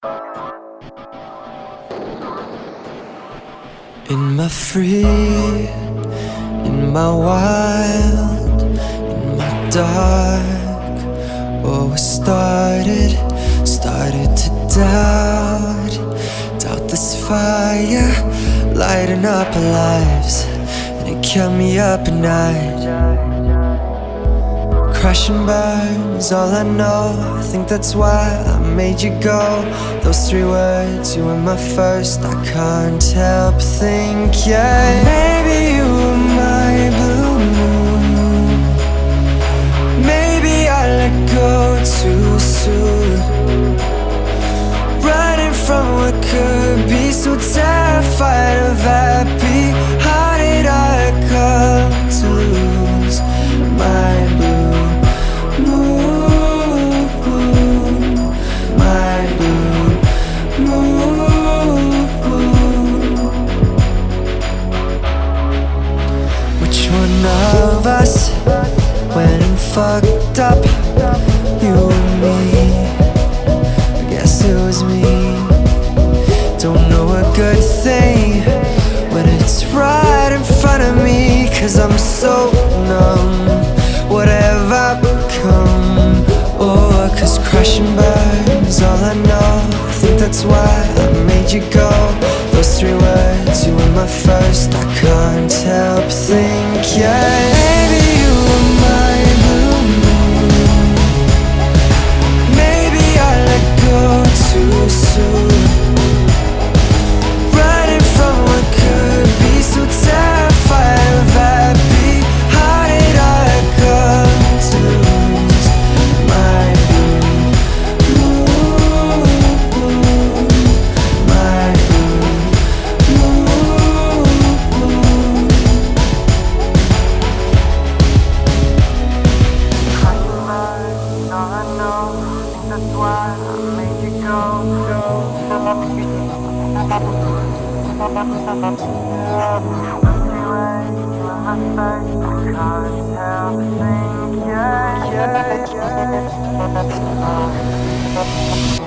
In my free, in my wild, in my dark, oh, I started to doubt this fire lighting up our lives, and it kept me up at night. Crash and burn is all I know. I think that's why I made you go. Those three words, you were my first. I can't help thinking, maybe you were my blue moon. Maybe I let go too soon, running from what could be, so terrified of happy. How did I come to lose my blue? Which one of us went and fucked up? You or me? I guess it was me. Don't know a good thing when it's right in front of me, 'cause I'm so numb. What have I become? Oh, 'cause crash and burn is all I know. I think that's why I made you go. Those three words, you were my first. I can't help thinking, maybe you were my blue moon. Maybe I let go too soon, running from what could be, so terrified of happy. How did I come to lose my blue moon? My blue moon. All I know, that's why I made you go. I can't help thinking, yeah.